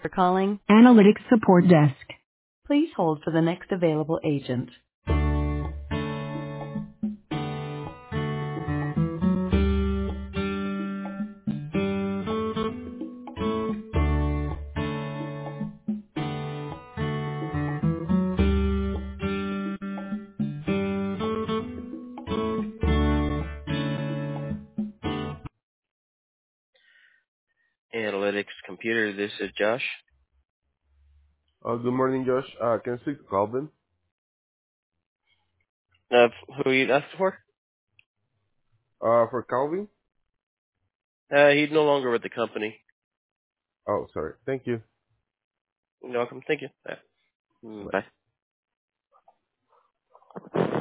For calling Analytics Support Desk. Please hold for the next available agent. Analytics computer, this is Josh. Good morning, Josh. Can I speak to Calvin? Who are you asking for? For Calvin? He's no longer with the company. Oh, sorry. Thank you. You're welcome. Thank you. Bye. Bye.